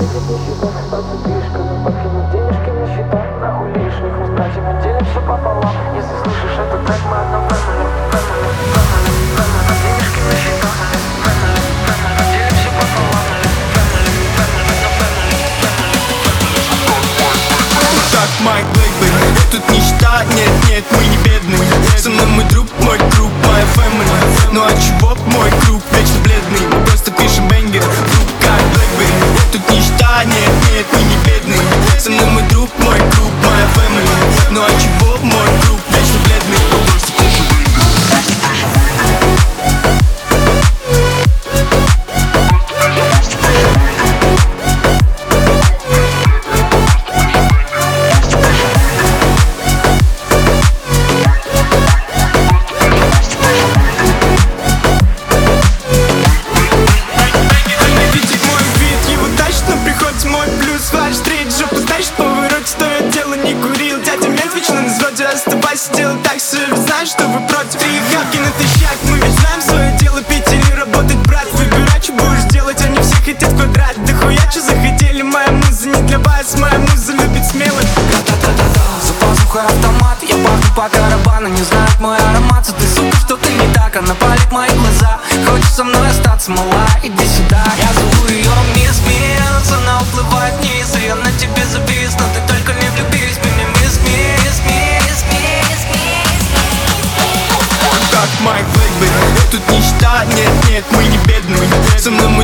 Майк Блэкбери, тут нищета, нет, мы не бедные. Со мной мой друг, мой круг, моя family. Ну а чего мой круг вечно бледный? Мы просто пишем бенгер, друг как Блэкбери. Тут нищета, нет, мы не бедные. Со мной мой друг, мой круг, моя family. Ну а чего мой круг вечно бледный? Мы просто пишем оставайся, делай так, все ведь знаешь, что вы против. Ты явки натощак, мы ведь знаем свое дело. Пить или работать, брат, выбирай, что будешь делать. Они все хотят квадрат, да хуя, что захотели. Моя муза не для вас, моя муза любит смелых. За пазухой автомат, я пахну по карабану. Не знает мой аромат, ты сука, что-то не так. Она палит мои глаза, хочешь со мной остаться, мала, иди сюда. Я зову ее мисс Мисс, она уплывает вниз, и я на тебе завис, но ты только не влюбись в меня, мисс Мисс. Майк Блэкбери, тут нищета, нет, мы не бедные. Со мной